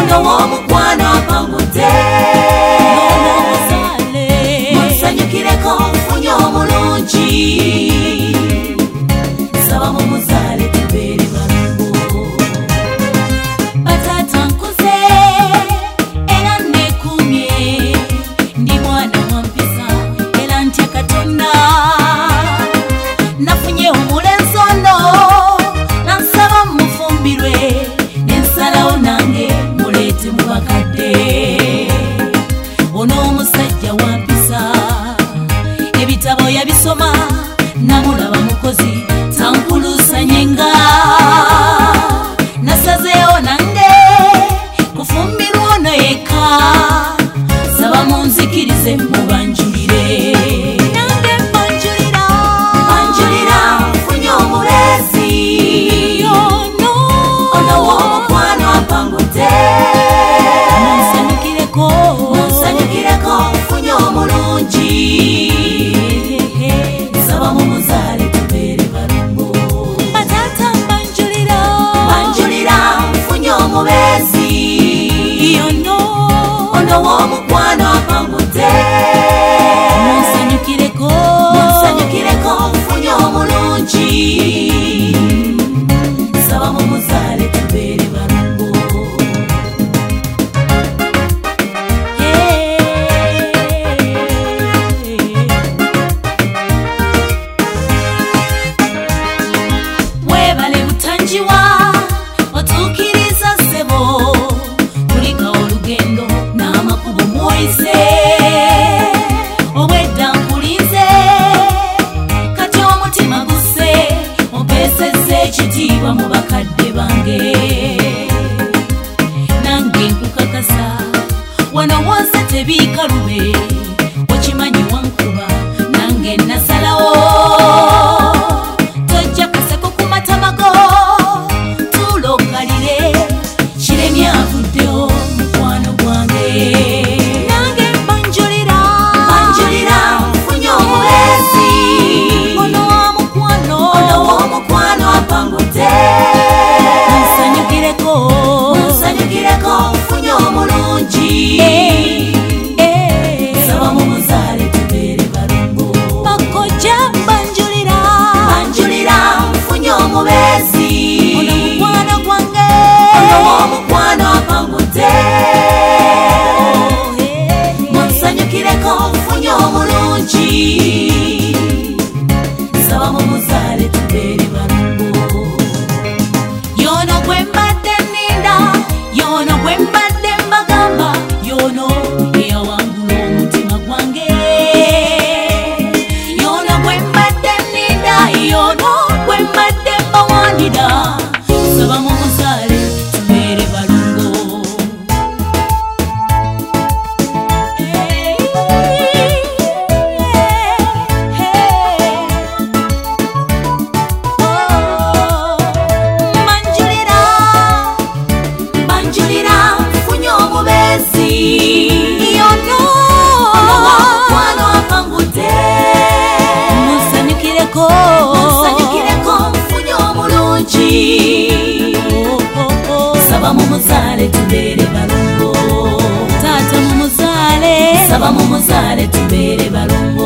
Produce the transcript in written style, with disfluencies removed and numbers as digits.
ono w'omukwano apangudde munsanyukireko nfunye omulungi saba mumuzaale tubeere balungo batata nkuze era nekumye ndi mwana wampisa era ntya Katonda nafunye omulenzi ono nansaba mufumbirwe nensalawo nange muleete mu bakadde ono omusajja wampisa ebitabo yabisoma namulaba mukozi tankulusanye nasazeewo nange kufumbirwa ono yekka saba munzikirize mubanjulire nange banjulira nfunye omulezi ono w'omukwano apangudde munsanyukireko nfunye omulungi saba mumuzaale tubeere balungo batata banjulira nfunye omubezi ono w'omukwano apangudde munsanyukireko nfunye omulungi saba mumuzaale tubeere balungo webale butanjiwa otuukiriza ssebo kulika olugendo n'amakubo mwoyise obwedda nkulinze kati omutima gusse ompesezza ekitiibwa mu bakadde bange nange nkukakasa wano wonse tebiikalube okimanyi wankuba nange nasalawo tojja kaseko ku matamago tulokalire kiremye avuddewo mukwano gwange nange banjulira nfunye omulezi ono w'omukwano apangudde munsanyukireko nfunye omulungi saba mumuzaale tubeere balungo bakojja banjulira nfunye omubezi ono mukwano gwange ono w'omukwano apangudde munsanyukireko nfunye omulungi saba mumuzaale tubeere balungo yono gwe mbadde nninda yono gwe mbadde mbagamba yono eyawangula omutima gwange yono gwe mbadde nninda yono gwe mbadde mbawanira saba mumuzaale tubeere balungo banjulira nfunye omubezi ono w'omukwano apangudde munsanyukireko nfunye omulungi saba mumuzaale tubeere balungo taata mumuzaale saba mumuzaale tubeere balungo